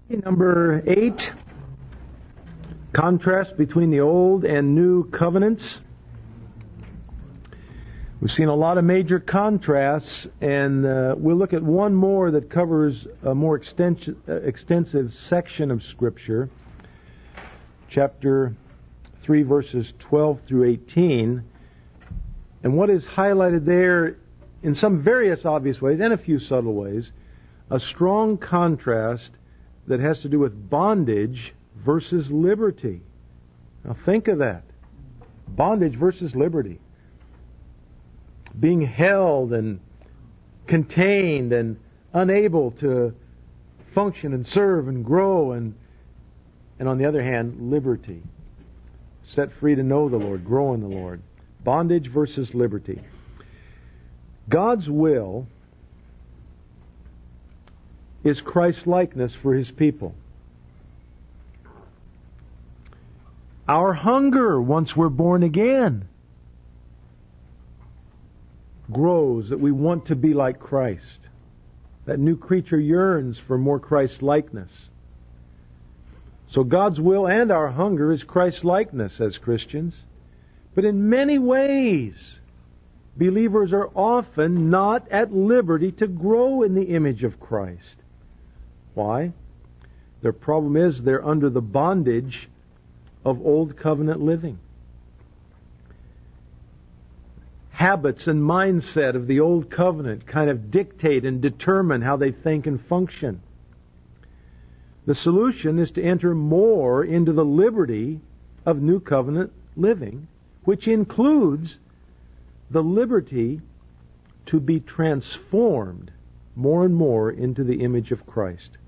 Number 8, contrast between the Old and New Covenants. We've seen a lot of major contrasts, and we'll look at one more that covers a more extensive section of Scripture, chapter 3, verses 12 through 18. And what is highlighted there, in some various obvious ways and a few subtle ways, a strong contrast that has to do with bondage versus liberty. Now think of that. Bondage versus liberty. Being held and contained and unable to function and serve and grow, and on the other hand, liberty. Set free to know the Lord, grow in the Lord. Bondage versus liberty. God's will is Christ-likeness for His people. Our hunger, once we're born again, grows that we want to be like Christ. That new creature yearns for more Christ-likeness. So God's will and our hunger is Christ-likeness as Christians. But in many ways, believers are often not at liberty to grow in the image of Christ. Why? Their problem is they're under the bondage of old covenant living. Habits and mindset of the old covenant kind of dictate and determine how they think and function. The solution is to enter more into the liberty of new covenant living, which includes the liberty to be transformed more and more into the image of Christ.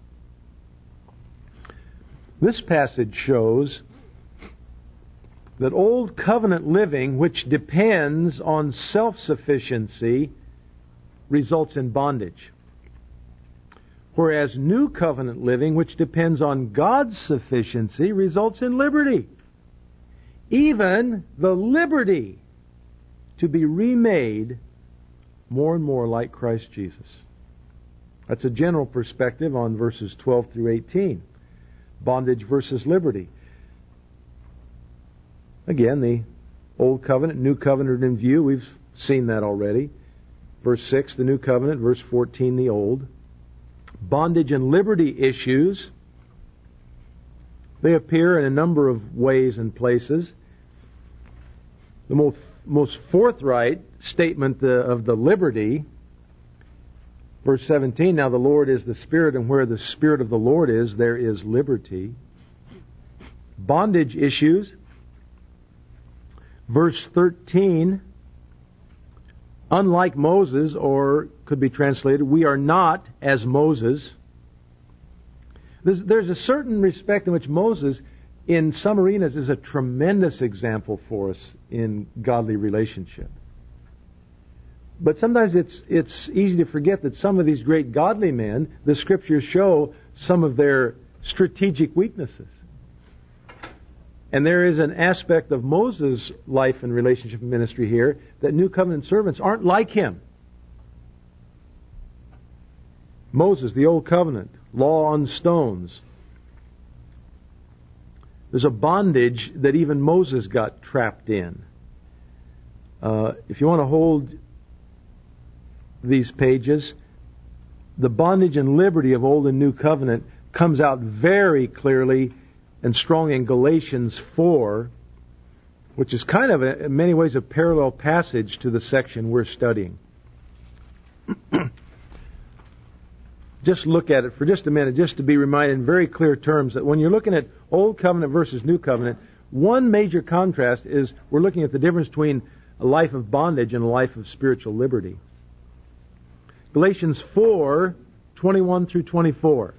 This passage shows that old covenant living, which depends on self-sufficiency, results in bondage. Whereas new covenant living, which depends on God's sufficiency, results in liberty. Even the liberty to be remade more and more like Christ Jesus. That's a general perspective on verses 12 through 18. Bondage versus liberty. Again, the Old Covenant, New Covenant in view. We've seen that already. Verse 6, the New Covenant. Verse 14, the Old. Bondage and liberty issues. They appear in a number of ways and places. The most forthright statement of the liberty, verse 17, now the Lord is the Spirit, and where the Spirit of the Lord is, there is liberty. Bondage issues. Verse 13, unlike Moses, or could be translated, we are not as Moses. There's a certain respect in which Moses, in some arenas, is a tremendous example for us in godly relationship. But sometimes it's easy to forget that some of these great godly men, the Scriptures show some of their strategic weaknesses. And there is an aspect of Moses' life and relationship and ministry here that New Covenant servants aren't like him. Moses, the Old Covenant, law on stones. There's a bondage that even Moses got trapped in. If you want to hold these pages, the bondage and liberty of Old and New Covenant comes out very clearly and strong in Galatians 4, which is kind of, in many ways, a parallel passage to the section we're studying. Just look at it for just a minute, just to be reminded in very clear terms that when you're looking at Old Covenant versus New Covenant, one major contrast is we're looking at the difference between a life of bondage and a life of spiritual liberty. Galatians 4, 21 through 24.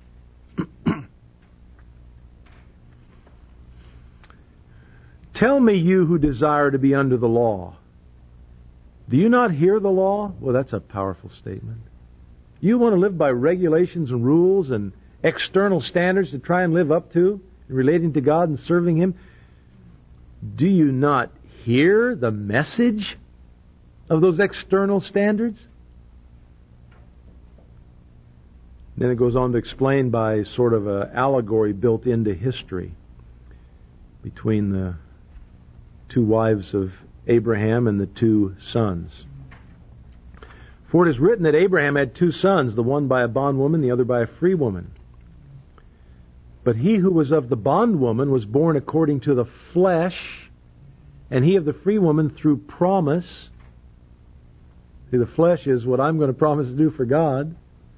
Tell me, you who desire to be under the law, do you not hear the law? Well, that's a powerful statement. You want to live by regulations and rules and external standards to try and live up to in relating to God and serving Him. Do you not hear the message of those external standards? Then it goes on to explain by sort of an allegory built into history between the two wives of Abraham and the two sons. For it is written that Abraham had two sons, the one by a bondwoman, the other by a free woman. But he who was of the bondwoman was born according to the flesh, and he of the free woman through promise. See, the flesh is what I'm going to promise to do for God.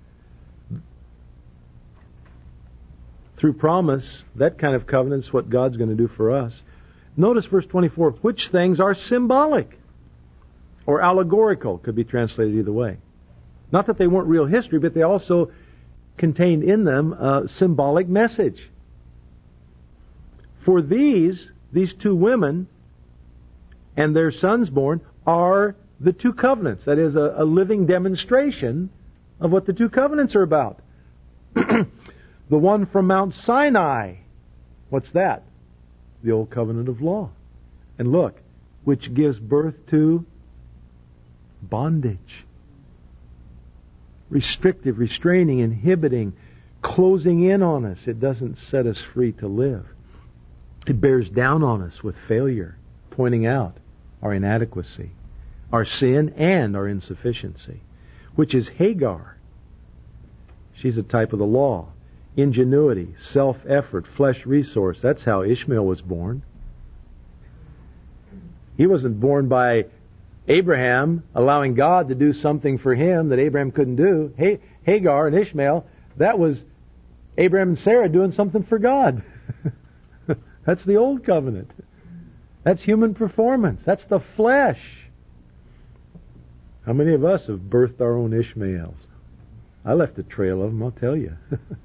Through promise, that kind of covenant's what God's going to do for us. Notice verse 24, which things are symbolic or allegorical, could be translated either way. Not that they weren't real history, but they also contained in them a symbolic message. For these two women and their sons born are the two covenants. That is a living demonstration of what the two covenants are about. The one from Mount Sinai, what's that? The old covenant of law. And look, which gives birth to bondage. Restrictive, restraining, inhibiting, closing in on us. It doesn't set us free to live. It bears down on us with failure, pointing out our inadequacy, our sin, and our insufficiency, which is Hagar. She's a type of the law. Ingenuity, self-effort, flesh resource. That's how Ishmael was born. He wasn't born by Abraham allowing God to do something for him that Abraham couldn't do. Hagar and Ishmael, that was Abraham and Sarah doing something for God. That's the old covenant. That's human performance. That's the flesh. How many of us have birthed our own Ishmaels? I left a trail of them, I'll tell you.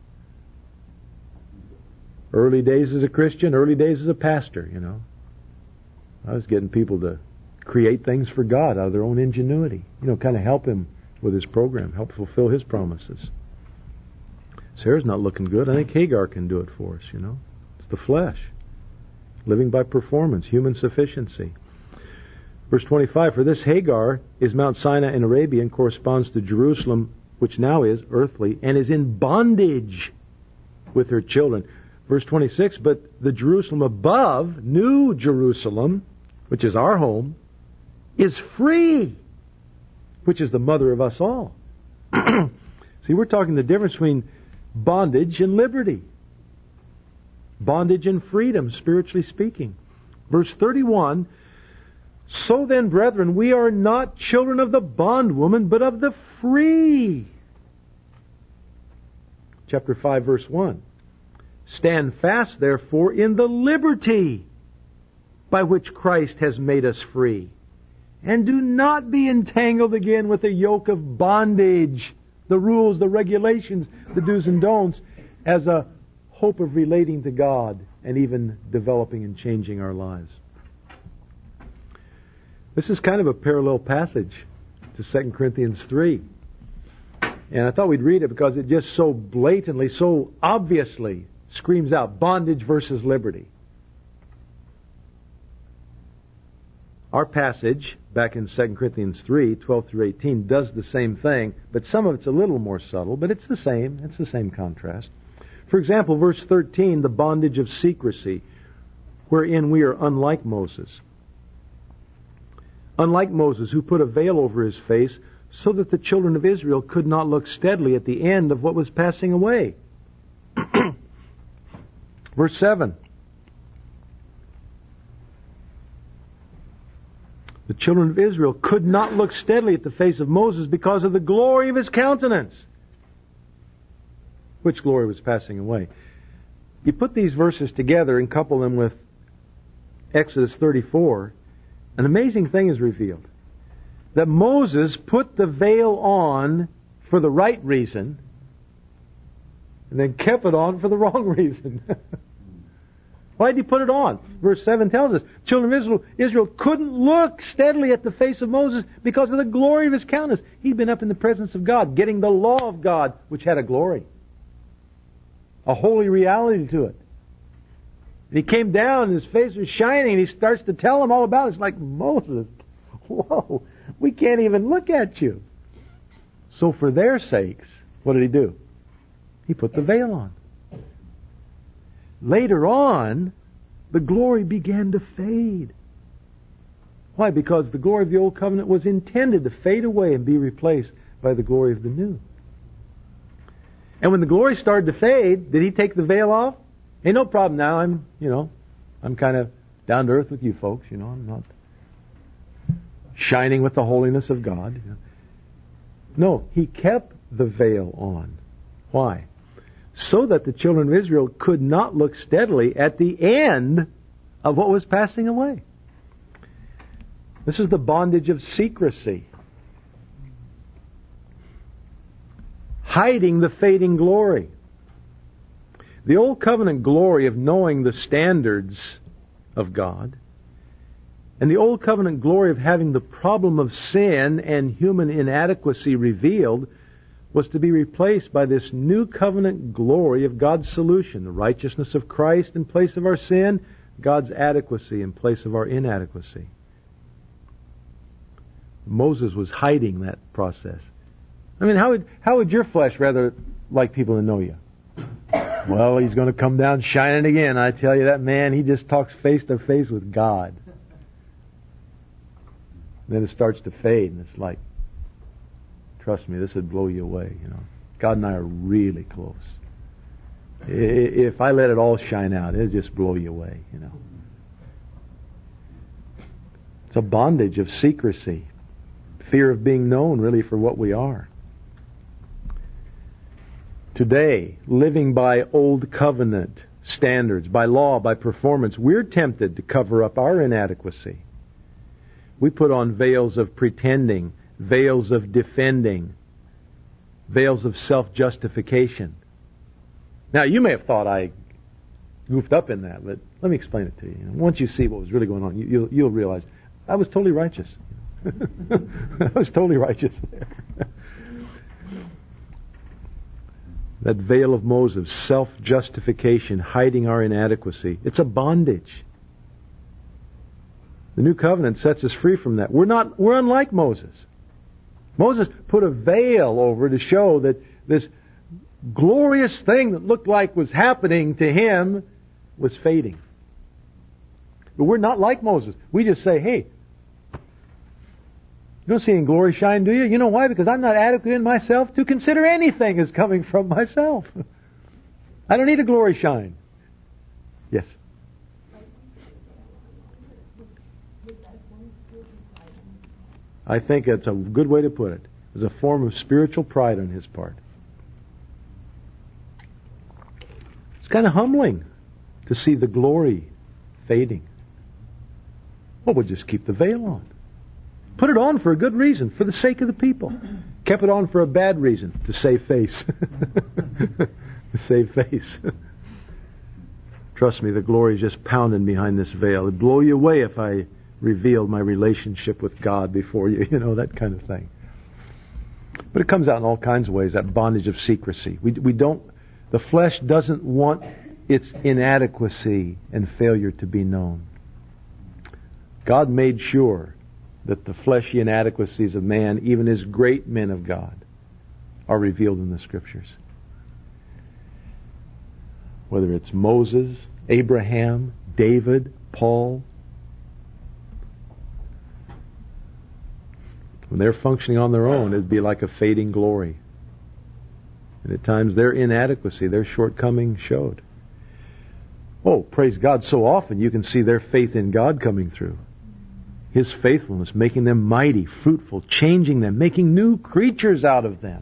Early days as a Christian, early days as a pastor, you know. I was getting people to create things for God out of their own ingenuity. You know, kind of help him with his program, help fulfill his promises. Sarah's not looking good. I think Hagar can do it for us, you know. It's the flesh. Living by performance, human sufficiency. Verse 25, for this Hagar is Mount Sinai in Arabia and corresponds to Jerusalem, which now is earthly, and is in bondage with her children. Verse 26, but the Jerusalem above, New Jerusalem, which is our home, is free, which is the mother of us all. See, we're talking the difference between bondage and liberty. Bondage and freedom, spiritually speaking. Verse 31, so then, brethren, we are not children of the bondwoman, but of the free. Chapter 5, verse 1. Stand fast, therefore, in the liberty by which Christ has made us free. And do not be entangled again with the yoke of bondage, the rules, the regulations, the do's and don'ts, as a hope of relating to God and even developing and changing our lives. This is kind of a parallel passage to 2 Corinthians 3. And I thought we'd read it because it just so blatantly, so obviously screams out bondage versus liberty. Our passage, back in 2 Corinthians 3, 12 through 18, does the same thing, but some of it's a little more subtle, but it's the same. It's the same contrast. For example, verse 13, the bondage of secrecy, wherein we are unlike Moses. Unlike Moses, who put a veil over his face, so that the children of Israel could not look steadily at the end of what was passing away. Verse 7. The children of Israel could not look steadily at the face of Moses because of the glory of his countenance. Which glory was passing away? You put these verses together and couple them with Exodus 34, an amazing thing is revealed. That Moses put the veil on for the right reason and then kept it on for the wrong reason. Why did he put it on? Verse 7 tells us, children of Israel couldn't look steadily at the face of Moses because of the glory of his countenance. He'd been up in the presence of God, getting the law of God, which had a glory, a holy reality to it. And he came down and his face was shining and he starts to tell them all about it. It's like, Moses, whoa, we can't even look at you. So for their sakes, what did he do? He put the veil on. Later on, the glory began to fade. Why? Because the glory of the Old Covenant was intended to fade away and be replaced by the glory of the New. And when the glory started to fade, did He take the veil off? Ain't no problem now. I'm kind of down to earth with you folks. I'm not shining with the holiness of God. No, He kept the veil on. Why? So that the children of Israel could not look steadily at the end of what was passing away. This is the bondage of secrecy. Hiding the fading glory. The Old Covenant glory of knowing the standards of God, and the Old Covenant glory of having the problem of sin and human inadequacy revealed, was to be replaced by this New Covenant glory of God's solution, the righteousness of Christ in place of our sin, God's adequacy in place of our inadequacy. Moses was hiding that process. I mean, how would your flesh rather like people to know you? Well, he's going to come down shining again. I tell you, that man, he just talks face to face with God. Then it starts to fade, and it's like, trust me, this would blow you away. God and I are really close. If I let it all shine out, it'll just blow you away. It's a bondage of secrecy, fear of being known, really, for what we are. Today, living by Old Covenant standards, by law, by performance, we're tempted to cover up our inadequacy. We put on veils of pretending, veils of defending, veils of self-justification. Now, you may have thought I goofed up in that, but let me explain it to you. Once you see what was really going on, you'll realize I was totally righteous. I was totally righteous there. That veil of Moses, self-justification, hiding our inadequacy. It's a bondage. The New Covenant sets us free from that. We're unlike Moses. Moses put a veil over to show that this glorious thing that looked like was happening to him was fading. But we're not like Moses. We just say, hey, you don't see any glory shine, do you? You know why? Because I'm not adequate in myself to consider anything as coming from myself. I don't need a glory shine. Yes? I think that's a good way to put it. It's a form of spiritual pride on his part. It's kind of humbling to see the glory fading. Well, we'll just keep the veil on. Put it on for a good reason, for the sake of the people. Kept it on for a bad reason, to save face. To save face. Trust me, the glory is just pounding behind this veil. It'd blow you away if I revealed my relationship with God before you, that kind of thing. But it comes out in all kinds of ways, that bondage of secrecy. The flesh doesn't want its inadequacy and failure to be known. God made sure that the fleshy inadequacies of man, even as great men of God, are revealed in the Scriptures. Whether it's Moses, Abraham, David, Paul, when they're functioning on their own, it'd be like a fading glory. And at times their inadequacy, their shortcoming showed. Oh, praise God, so often you can see their faith in God coming through. His faithfulness, making them mighty, fruitful, changing them, making new creatures out of them.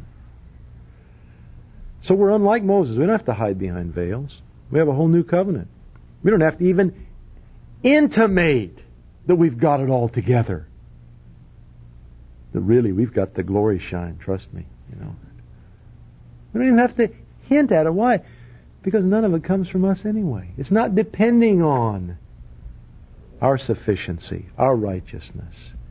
So we're unlike Moses. We don't have to hide behind veils. We have a whole new covenant. We don't have to even intimate that we've got it all together. That really we've got the glory shine, trust me. We don't even have to hint at it. Why? Because none of it comes from us anyway. It's not depending on our sufficiency, our righteousness.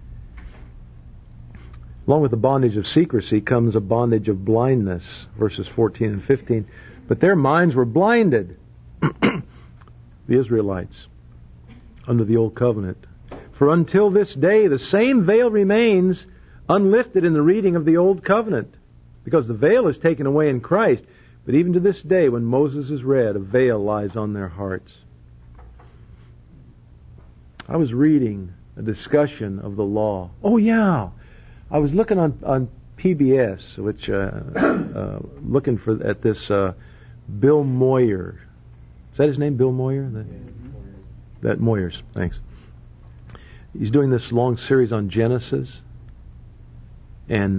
Along with the bondage of secrecy comes a bondage of blindness, verses 14 and 15. But their minds were blinded, the Israelites, under the Old Covenant. For until this day the same veil remains unlifted in the reading of the Old Covenant. Because the veil is taken away in Christ. But even to this day, when Moses is read, a veil lies on their hearts. I was reading a discussion of the law. Oh yeah, I was looking on PBS, which looking at this Bill Moyer. Is that his name, Bill Moyer? That Moyers, thanks. He's doing this long series on Genesis, and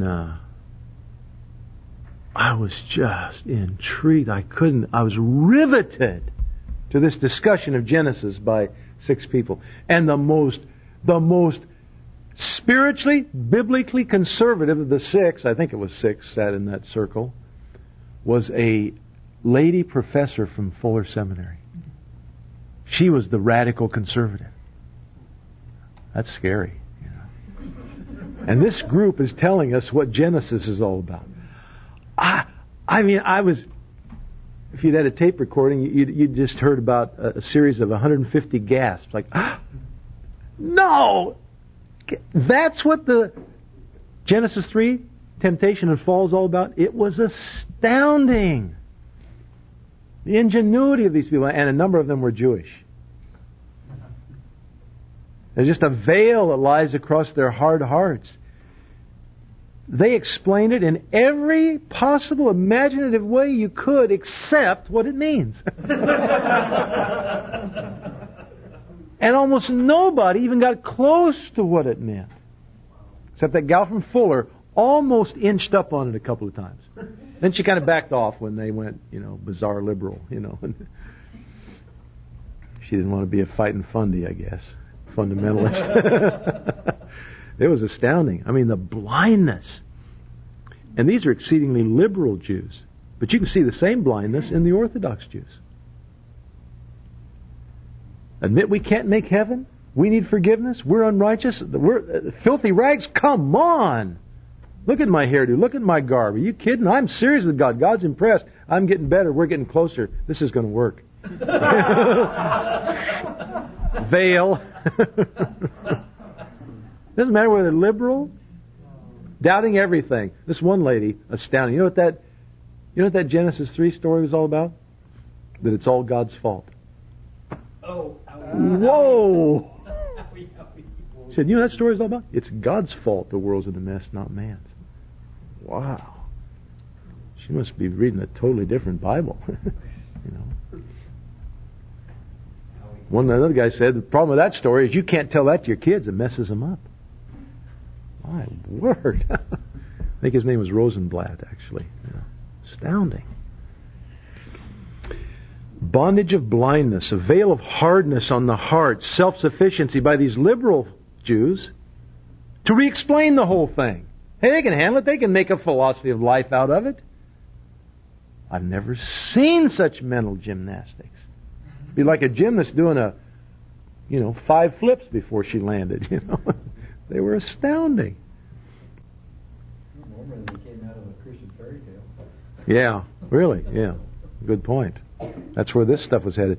I was just intrigued. I was riveted to this discussion of Genesis by 6 people. And the most spiritually, biblically conservative of the 6, I think it was 6, sat in that circle, was a lady professor from Fuller Seminary. She was the radical conservative. That's scary. You know? And this group is telling us what Genesis is all about. I mean, if you'd had a tape recording, you'd just heard about a series of 150 gasps. Like, no! That's what the Genesis 3, temptation and fall, is all about. It was astounding. The ingenuity of these people, and a number of them were Jewish. There's just a veil that lies across their hard hearts. They explain it in every possible imaginative way you could, except what it means. And almost nobody even got close to what it meant. Except that gal from Fuller almost inched up on it a couple of times. Then she kind of backed off when they went, bizarre liberal, She didn't want to be a fighting fundy, I guess. Fundamentalist. It was astounding. I mean, the blindness. And these are exceedingly liberal Jews. But you can see the same blindness in the Orthodox Jews. Admit we can't make heaven? We need forgiveness? We're unrighteous? We're filthy rags? Come on! Look at my hairdo. Look at my garb. Are you kidding? I'm serious with God. God's impressed. I'm getting better. We're getting closer. This is going to work. Veil. Doesn't matter whether they're liberal, doubting everything. This one lady, astounding. You know what that Genesis 3 story was all about? That it's all God's fault. Whoa! She said, you know what that story is all about? It's God's fault the world's in a mess, not man's. Wow. She must be reading a totally different Bible. Another guy said, the problem with that story is you can't tell that to your kids. It messes them up. My word. I think his name was Rosenblatt, actually. Astounding. Bondage of blindness, a veil of hardness on the heart, self-sufficiency by these liberal Jews to re-explain the whole thing. Hey, they can handle it. They can make a philosophy of life out of it. I've never seen such mental gymnastics. It'd be like a gymnast doing 5 flips before she landed, They were astounding. Normally they came out of a Christian fairy tale. Yeah, really, yeah. Good point. That's where this stuff was headed.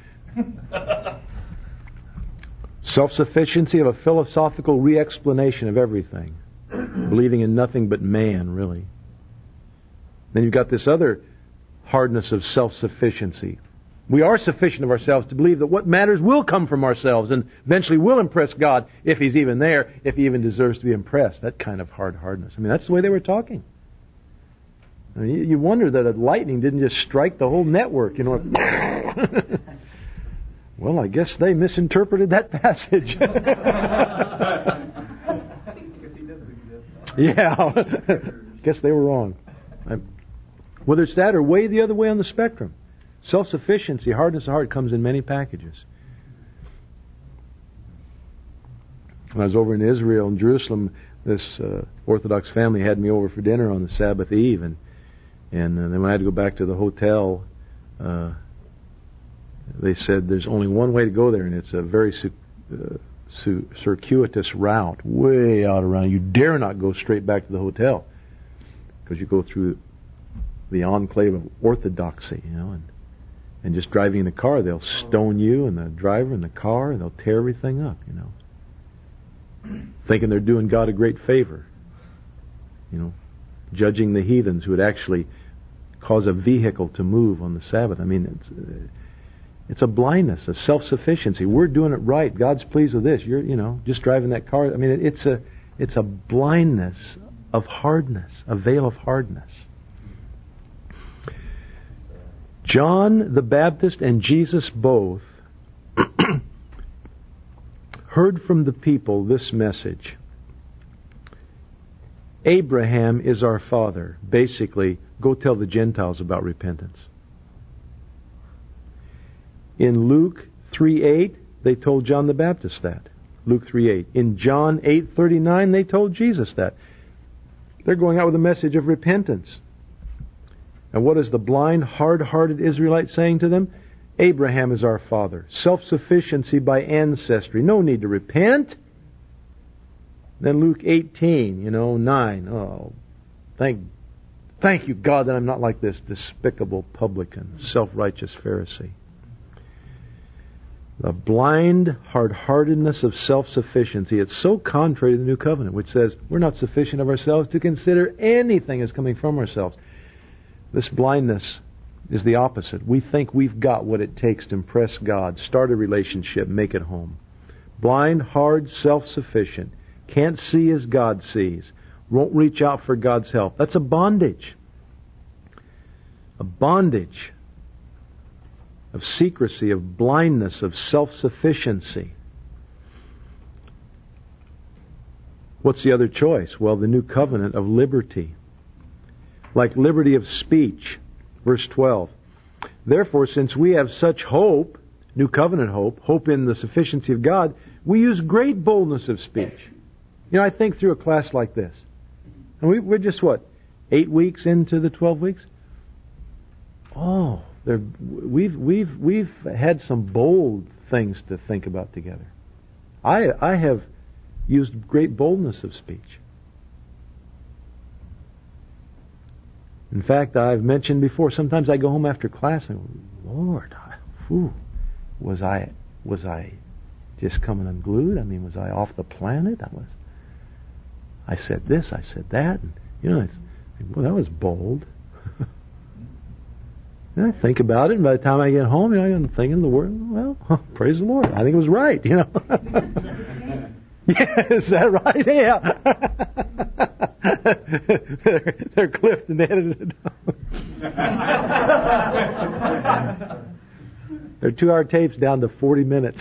Self-sufficiency of a philosophical re-explanation of everything. Believing in nothing but man, really. Then you've got this other hardness of self-sufficiency. We are sufficient of ourselves to believe that what matters will come from ourselves and eventually will impress God if He's even there, if He even deserves to be impressed. That kind of hardness. I mean, that's the way they were talking. I mean, you wonder that a lightning didn't just strike the whole network, Well, I guess they misinterpreted that passage. Yeah, guess they were wrong. Whether it's that or way the other way on the spectrum. Self-sufficiency, hardness of heart, comes in many packages. When I was over in Israel and Jerusalem, this Orthodox family had me over for dinner on the Sabbath eve, and then when I had to go back to the hotel, they said there's only one way to go there, and it's a very circuitous route, way out around. You dare not go straight back to the hotel, because you go through the enclave of orthodoxy, and just driving in the car, they'll stone you and the driver and the car, and they'll tear everything up, thinking they're doing God a great favor, judging the heathens who had actually cause a vehicle to move on the Sabbath. I mean, it's a blindness, a self-sufficiency. We're doing it right. God's pleased with this. You're, just driving that car. I mean, it's a blindness of hardness, a veil of hardness. John the Baptist and Jesus both heard from the people this message. Abraham is our father. Basically, go tell the Gentiles about repentance. In Luke 3:8, they told John the Baptist that. Luke 3:8. In John 8:39, they told Jesus that. They're going out with a message of repentance. And what is the blind, hard-hearted Israelite saying to them? Abraham is our father. Self-sufficiency by ancestry. No need to repent. Then Luke 18, 9. Oh, thank you, God, that I'm not like this despicable publican, self-righteous Pharisee. The blind hard-heartedness of self-sufficiency. It's so contrary to the New Covenant, which says we're not sufficient of ourselves to consider anything as coming from ourselves. This blindness is the opposite. We think we've got what it takes to impress God, start a relationship, make it home. Blind, hard, self-sufficient. Can't see as God sees. Won't reach out for God's help. That's a bondage. A bondage of secrecy, of blindness, of self-sufficiency. What's the other choice? Well, the new covenant of liberty. Like liberty of speech. Verse 12. Therefore, since we have such hope, new covenant hope in the sufficiency of God, we use great boldness of speech. I think through a class like this. And we're just 8 weeks into the 12 weeks? Oh, we've had some bold things to think about together. I have used great boldness of speech. In fact, I've mentioned before, sometimes I go home after class and go, Lord, was I just coming unglued? I mean, was I off the planet? I said this, I said that, and that was bold. And I think about it, and by the time I get home, I'm thinking the word. Well, praise the Lord. I think it was right. Yeah, is that right? Yeah. They're clipped and edited. They're 2-hour tapes down to 40 minutes.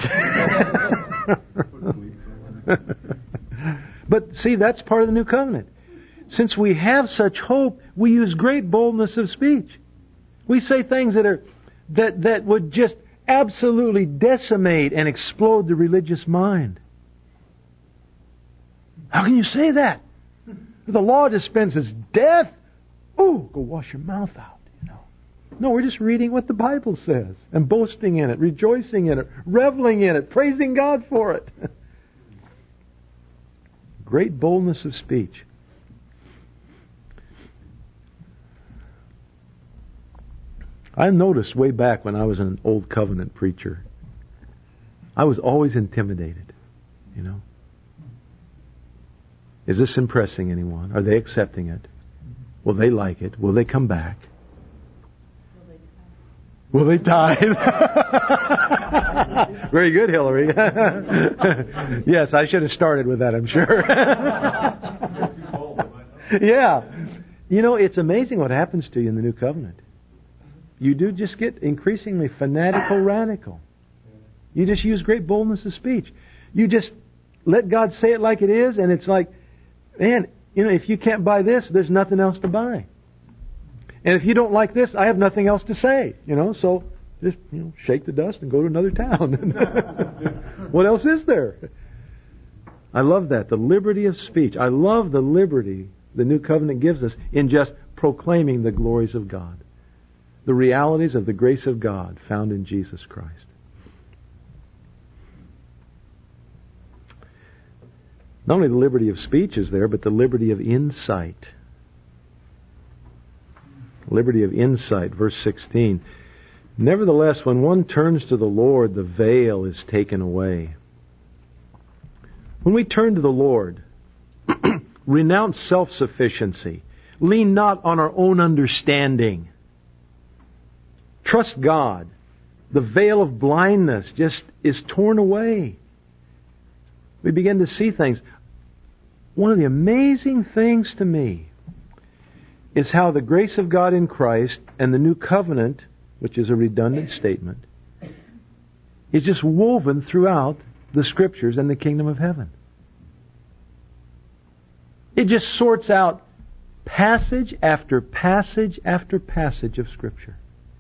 But see, that's part of the new covenant. Since we have such hope, we use great boldness of speech. We say things that would just absolutely decimate and explode the religious mind. How can you say that? The law dispenses death. Ooh, go wash your mouth out. No, we're just reading what the Bible says and boasting in it, rejoicing in it, reveling in it, praising God for it. Great boldness of speech. I noticed way back when I was an old covenant preacher, I was always intimidated. Is this impressing anyone? Are they accepting it? Will they like it? Will they come back? Will they tithe? Very good, Hillary. Yes, I should have started with that, I'm sure. Yeah. It's amazing what happens to you in the new covenant. You do just get increasingly fanatical, radical. You just use great boldness of speech. You just let God say it like it is, and it's like, man, if you can't buy this, there's nothing else to buy. And if you don't like this, I have nothing else to say. So just shake the dust and go to another town. What else is there? I love that, the liberty of speech. I love the liberty the new covenant gives us in just proclaiming the glories of God, the realities of the grace of God found in Jesus Christ. Not only the liberty of speech is there, but the liberty of insight. Liberty of insight, verse 16. Nevertheless, when one turns to the Lord, the veil is taken away. When we turn to the Lord, renounce self-sufficiency. Lean not on our own understanding. Trust God. The veil of blindness just is torn away. We begin to see things. One of the amazing things to me is how the grace of God in Christ and the new covenant, which is a redundant statement, is just woven throughout the Scriptures and the kingdom of heaven. It just sorts out passage after passage after passage of Scripture.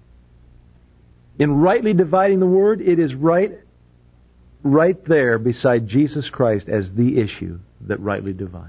In rightly dividing the Word, it is right there beside Jesus Christ as the issue that rightly divides.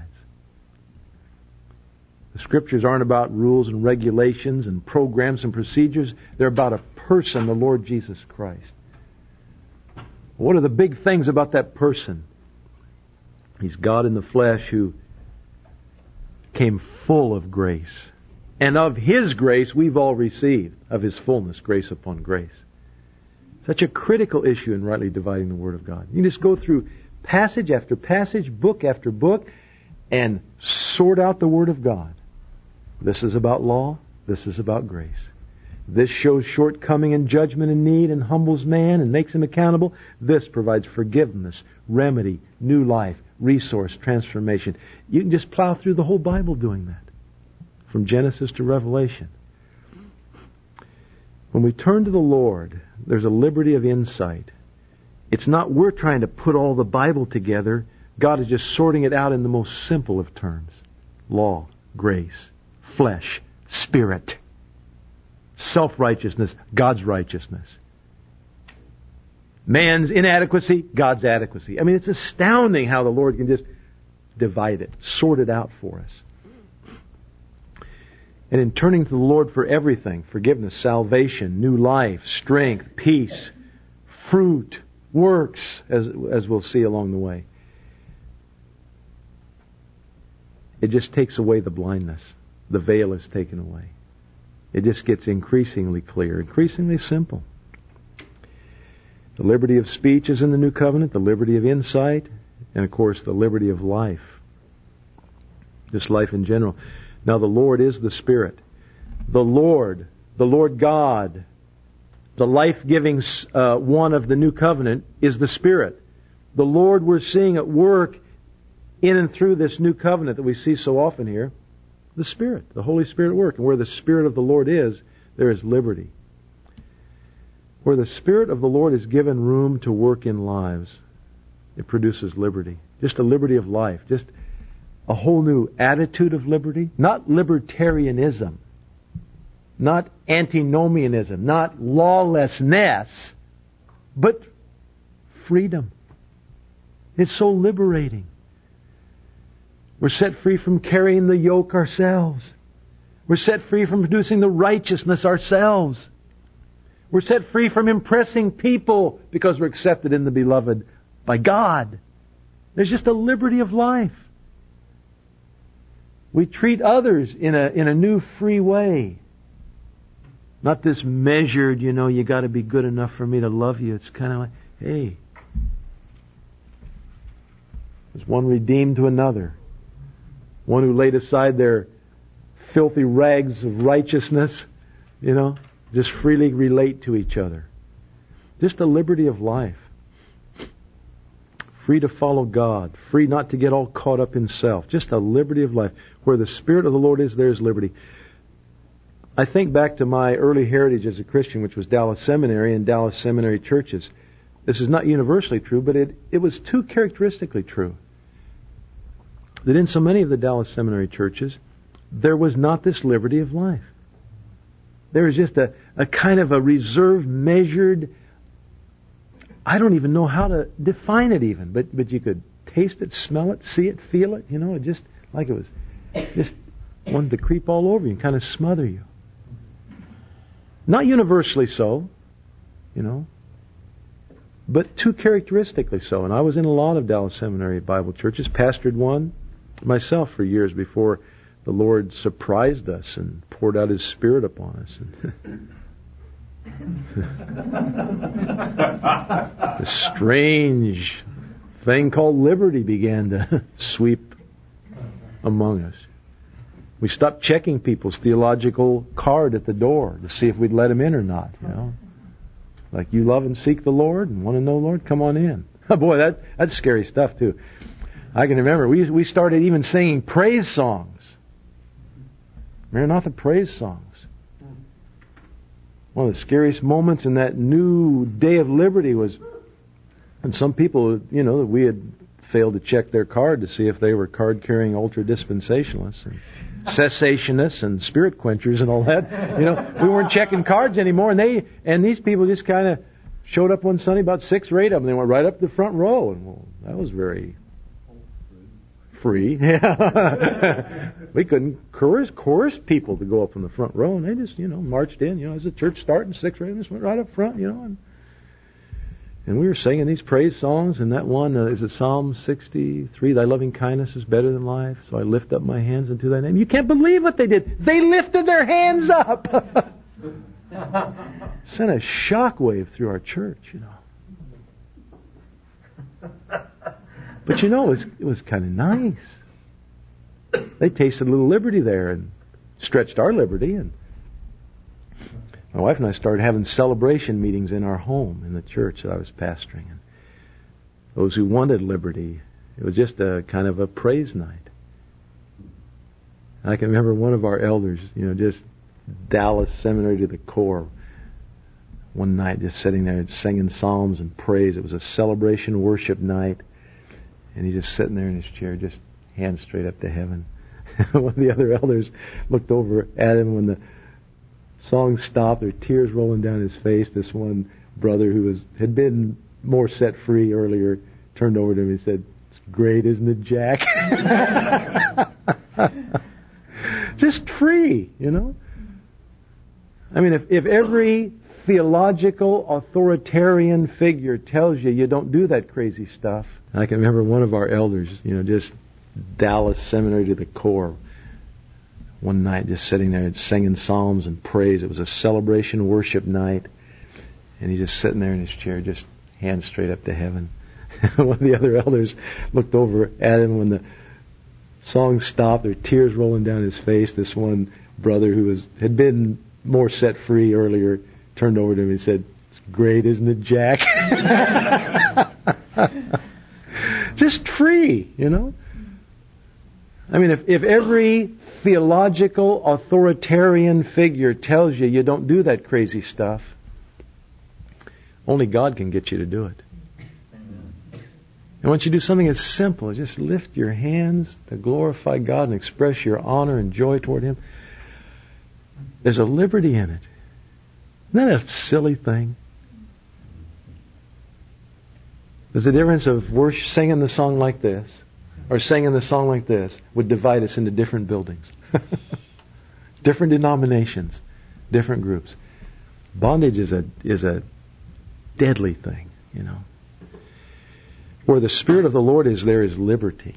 The Scriptures aren't about rules and regulations and programs and procedures. They're about a person, the Lord Jesus Christ. What are the big things about that person? He's God in the flesh who came full of grace. And of His grace we've all received, of His fullness, grace upon grace. Such a critical issue in rightly dividing the Word of God. You just go through passage after passage, book after book, and sort out the Word of God. This is about law. This is about grace. This shows shortcoming and judgment and need and humbles man and makes him accountable. This provides forgiveness, remedy, new life, resource, transformation. You can just plow through the whole Bible doing that, from Genesis to Revelation. When we turn to the Lord, there's a liberty of insight. It's not we're trying to put all the Bible together. God is just sorting it out in the most simple of terms. Law, grace, flesh, spirit, self-righteousness, God's righteousness. Man's inadequacy, God's adequacy. I mean, it's astounding how the Lord can just divide it, sort it out for us. And in turning to the Lord for everything, forgiveness, salvation, new life, strength, peace, fruit, works, as we'll see along the way, it just takes away the blindness. The veil is taken away. It just gets increasingly clear, increasingly simple. The liberty of speech is in the new covenant, the liberty of insight, and of course the liberty of life. Just life in general. Now the Lord is the Spirit. The Lord God, the life-giving one of the new covenant is the Spirit. The Lord we're seeing at work in and through this new covenant that we see so often here, the Spirit, the Holy Spirit at work. And where the Spirit of the Lord is, there is liberty. Where the Spirit of the Lord is given room to work in lives, it produces liberty. Just a liberty of life. Just a whole new attitude of liberty. Not libertarianism. Not antinomianism. Not lawlessness. But freedom. It's so liberating. We're set free from carrying the yoke ourselves. We're set free from producing the righteousness ourselves. We're set free from impressing people because we're accepted in the beloved by God. There's just a liberty of life. We treat others in a new free way. Not this measured, you got to be good enough for me to love you. It's kind of like, hey, there's one redeemed to another. One who laid aside their filthy rags of righteousness, just freely relate to each other. Just the liberty of life. Free to follow God. Free not to get all caught up in self. Just a liberty of life. Where the Spirit of the Lord is, there is liberty. I think back to my early heritage as a Christian, which was Dallas Seminary and Dallas Seminary churches. This is not universally true, but it was too characteristically true. That in so many of the Dallas Seminary churches, there was not this liberty of life. There was just a kind of a reserved, measured, I don't even know how to define it even, but you could taste it, smell it, see it, feel it, it just like it was just wanted to creep all over you and kind of smother you. Not universally so, but too characteristically so. And I was in a lot of Dallas Seminary Bible churches, pastored one myself for years before the Lord surprised us and poured out His Spirit upon us. A strange thing called liberty began to sweep among us. We stopped checking people's theological card at the door to see if we'd let them in or not, you know. Like, you love and seek the Lord and want to know the Lord, come on in. Boy, that's scary stuff too. I can remember we started even singing praise songs. Maranatha praise songs. One of the scariest moments in that new day of liberty was, and some people, you know, that we had failed to check their card to see if they were card-carrying ultra-dispensationalists and cessationists and spirit quenchers and all that. You know, we weren't checking cards anymore, and these people just kind of showed up one Sunday, about 6 or 8 of them. They went right up the front row, and well, that was very free. Yeah. We couldn't coerce people to go up in the front row, and they just, you know, marched in. You know, as the church starting, 6 or 8 of them just went right up front, you know, and we were singing these praise songs, and that one, is it Psalm 63? Thy loving kindness is better than life, so I lift up my hands unto thy name. You can't believe what they did. They lifted their hands up. Sent a shockwave through our church, you know. But you know, it was kind of nice. They tasted a little liberty there and stretched our liberty, and my wife and I started having celebration meetings in our home in the church that I was pastoring. And those who wanted liberty, it was just a kind of a praise night. I can remember one of our elders, you know, just Dallas Seminary to the core, one night just sitting there singing psalms and praise. It was a celebration worship night, and he's just sitting there in his chair, just hands straight up to heaven. One of the other elders looked over at him when the song stopped, there were tears rolling down his face. This one brother who had been more set free earlier turned over to him and said, "It's great, isn't it, Jack?" Just free, you know. I mean, if every theological authoritarian figure tells you don't do that crazy stuff. I can remember one of our elders, you know, just Dallas Seminary to the core, one night just sitting there singing psalms and praise. It was a celebration worship night, and he's just sitting there in his chair, just hands straight up to heaven. One of the other elders looked over at him when the song stopped, there were tears rolling down his face. This one brother who had been more set free earlier turned over to him and said, "It's great, isn't it, Jack?" Just free, you know. I mean, if every theological authoritarian figure tells you don't do that crazy stuff, only God can get you to do it. And once you do something as simple as just lift your hands to glorify God and express your honor and joy toward Him, there's a liberty in it. Isn't that a silly thing? There's a difference of singing the song like this or singing the song like this would divide us into different buildings. Different denominations, different groups. Bondage is a deadly thing, you know. Where the Spirit of the Lord is, there is liberty.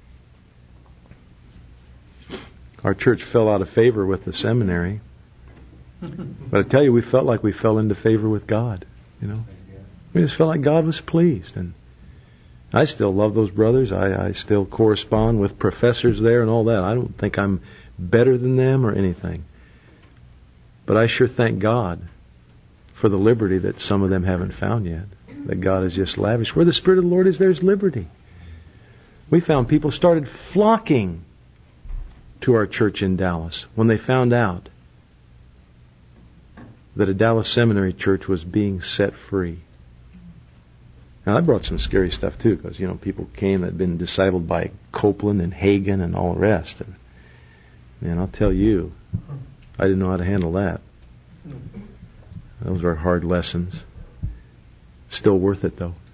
Our church fell out of favor with the seminary. But I tell you, we felt like we fell into favor with God, you know. We just felt like God was pleased. And I still love those brothers. I still correspond with professors there and all that. I don't think I'm better than them or anything. But I sure thank God for the liberty that some of them haven't found yet, that God has just lavished. Where the Spirit of the Lord is, there's liberty. We found people started flocking to our church in Dallas when they found out that a Dallas Seminary church was being set free. Now, that brought some scary stuff too, because, you know, people came that had been discipled by Copeland and Hagen and all the rest. And, man, I'll tell you, I didn't know how to handle that. Those were hard lessons. Still worth it, though.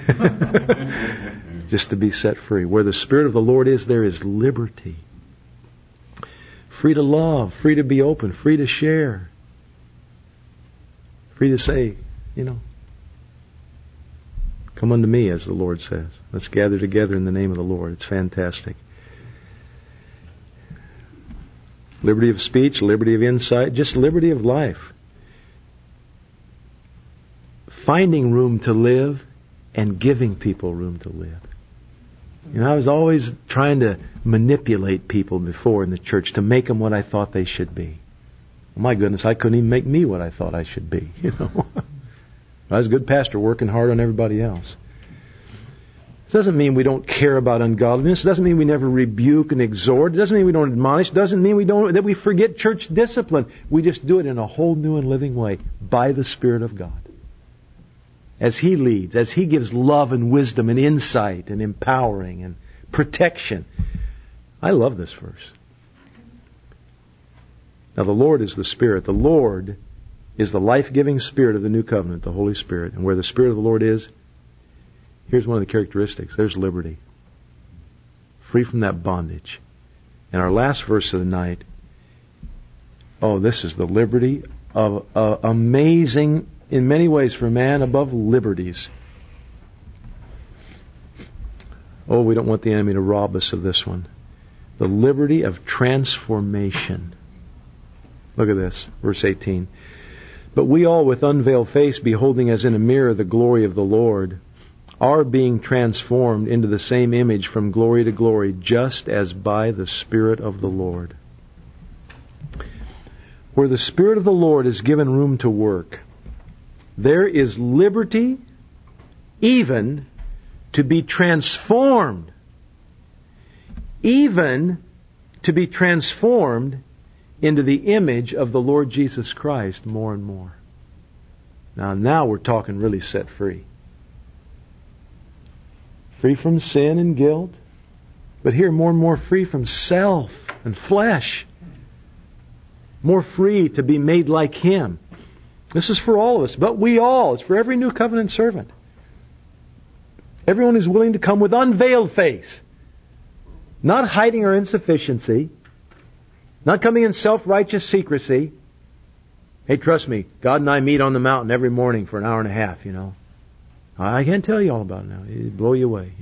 Just to be set free. Where the Spirit of the Lord is, there is liberty. Free to love, free to be open, free to share. Free to say, you know, come unto me, as the Lord says. Let's gather together in the name of the Lord. It's fantastic. Liberty of speech, liberty of insight, just liberty of life. Finding room to live and giving people room to live. I was always trying to manipulate people before in the church to make them what I thought they should be. My goodness, I couldn't even make me what I thought I should be, I was a good pastor working hard on everybody else. This doesn't mean we don't care about ungodliness. It doesn't mean we never rebuke and exhort. It doesn't mean we don't admonish. It doesn't mean that we forget church discipline. We just do it in a whole new and living way by the Spirit of God. As He leads, as He gives love and wisdom and insight and empowering and protection. I love this verse. Now the Lord is the Spirit. The Lord is the life-giving Spirit of the new covenant, the Holy Spirit. And where the Spirit of the Lord is, here's one of the characteristics. There's liberty. Free from that bondage. And our last verse of the night, this is the liberty of amazing, in many ways for man, above liberties. We don't want the enemy to rob us of this one. The liberty of transformation. Look at this, verse 18. But we all with unveiled face, beholding as in a mirror the glory of the Lord, are being transformed into the same image from glory to glory, just as by the Spirit of the Lord. Where the Spirit of the Lord is given room to work, there is liberty even to be transformed. Even to be transformed into the image of the Lord Jesus Christ more and more. Now we're talking really set free. Free from sin and guilt, but here more and more free from self and flesh. More free to be made like Him. This is for all of us, but it's for every new covenant servant. Everyone who's willing to come with unveiled face. Not hiding our insufficiency. Not coming in self-righteous secrecy. Hey, trust me, God and I meet on the mountain every morning for an hour and a half, I can't tell you all about it now. It'll blow you away,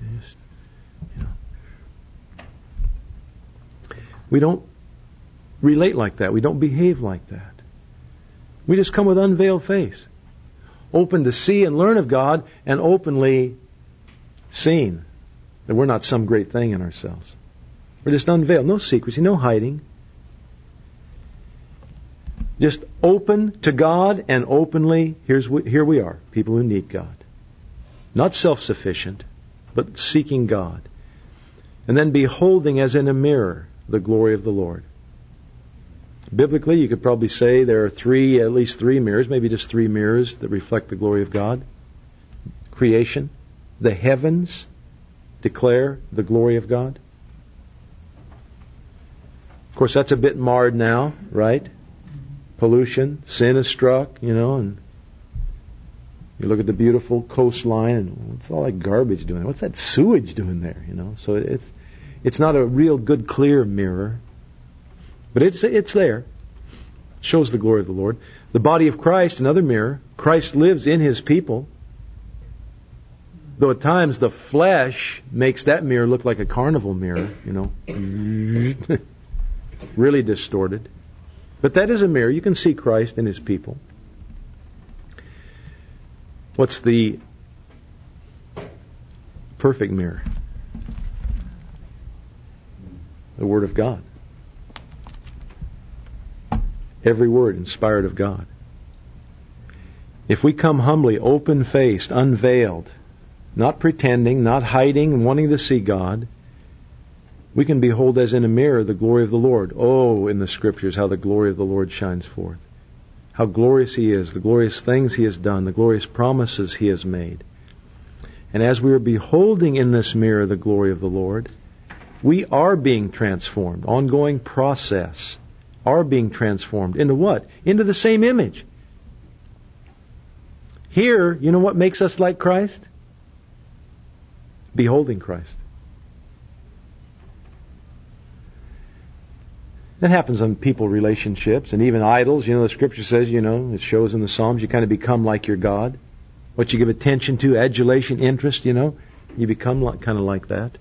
We don't relate like that. We don't behave like that. We just come with unveiled face. Open to see and learn of God, and openly seen that we're not some great thing in ourselves. We're just unveiled. No secrecy, no hiding. Just open to God and openly, here we are, people who need God. Not self-sufficient, but seeking God. And then beholding as in a mirror the glory of the Lord. Biblically, you could probably say there are at least three mirrors, maybe just three mirrors that reflect the glory of God. Creation. The heavens declare the glory of God. Of course, that's a bit marred now, right? Pollution, sin has struck, and you look at the beautiful coastline, and it's all like garbage doing there. What's that sewage doing there, So it's not a real good, clear mirror. But it's there. It shows the glory of the Lord. The body of Christ, another mirror. Christ lives in His people. Though at times the flesh makes that mirror look like a carnival mirror, really distorted. But that is a mirror. You can see Christ in His people. What's the perfect mirror? The Word of God. Every word inspired of God. If we come humbly, open-faced, unveiled, not pretending, not hiding and wanting to see God, we can behold as in a mirror the glory of the Lord. In the Scriptures, how the glory of the Lord shines forth. How glorious He is, the glorious things He has done, the glorious promises He has made. And as we are beholding in this mirror the glory of the Lord, we are being transformed. Ongoing process. Are being transformed. Into what? Into the same image. Here, you know what makes us like Christ? Beholding Christ. That happens on people relationships and even idols. The Scripture says, it shows in the Psalms, you kind of become like your God. What you give attention to, adulation, interest, you become kind of like that.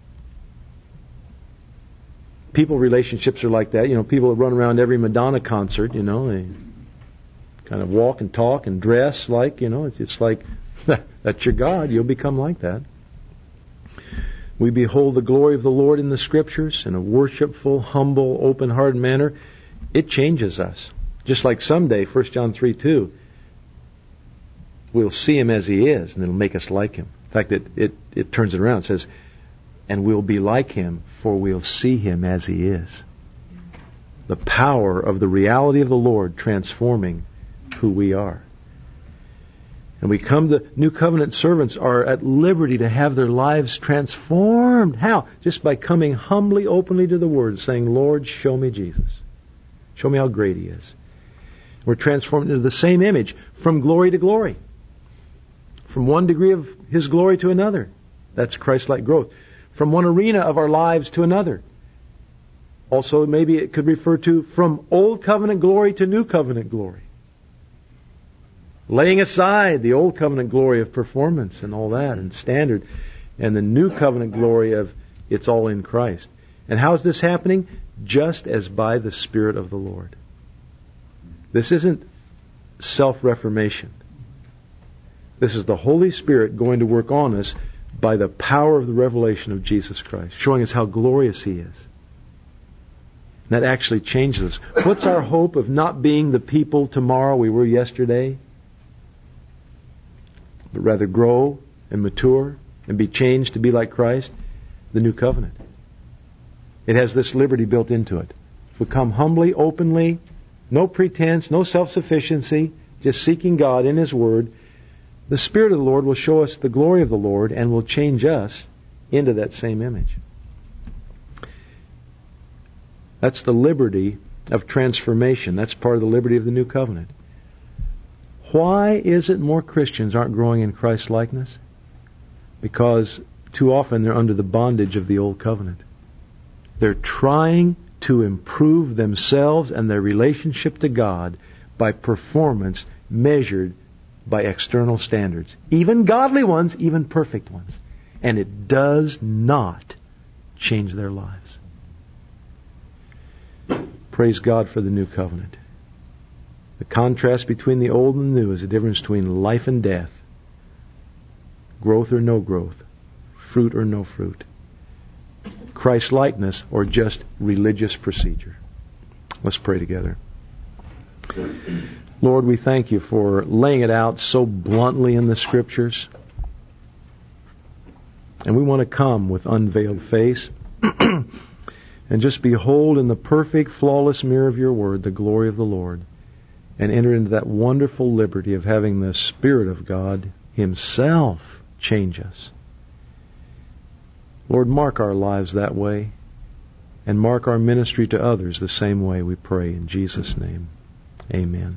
People relationships are like that. People that run around every Madonna concert, they kind of walk and talk and dress like, it's like, that's your God. You'll become like that. we behold the glory of the Lord in the Scriptures in a worshipful, humble, open-hearted manner, it changes us. Just like someday, 1 John 3:2, we'll see Him as He is, and it'll make us like Him. In fact, it turns it around. It says, and we'll be like Him, for we'll see Him as He is. The power of the reality of the Lord transforming who we are. And we come to New Covenant servants are at liberty to have their lives transformed. How? Just by coming humbly, openly to the Word, saying, Lord, show me Jesus. Show me how great He is. We're transformed into the same image from glory to glory. From one degree of His glory to another. That's Christ-like growth. From one arena of our lives to another. Also, maybe it could refer to from Old Covenant glory to New Covenant glory. Laying aside the Old Covenant glory of performance and all that and standard, and the New Covenant glory of it's all in Christ. And how is this happening? Just as by the Spirit of the Lord. This isn't self-reformation. This is the Holy Spirit going to work on us by the power of the revelation of Jesus Christ, showing us how glorious He is. That actually changes us. What's our hope of not being the people tomorrow we were yesterday? But rather grow and mature and be changed to be like Christ? The New Covenant. It has this liberty built into it. If we come humbly, openly, no pretense, no self-sufficiency, just seeking God in His Word, the Spirit of the Lord will show us the glory of the Lord and will change us into that same image. That's the liberty of transformation. That's part of the liberty of the New Covenant. Why is it more Christians aren't growing in Christ's likeness? Because too often they're under the bondage of the Old Covenant. They're trying to improve themselves and their relationship to God by performance measured by external standards. Even godly ones, even perfect ones. And it does not change their lives. Praise God for the New Covenant. The contrast between the old and the new is the difference between life and death. Growth or no growth. Fruit or no fruit. Christ-likeness or just religious procedure. Let's pray together. Lord, we thank You for laying it out so bluntly in the Scriptures. And we want to come with unveiled face and just behold in the perfect, flawless mirror of Your Word the glory of the Lord and enter into that wonderful liberty of having the Spirit of God Himself change us. Lord, mark our lives that way and mark our ministry to others the same way, we pray in Jesus' name. Amen.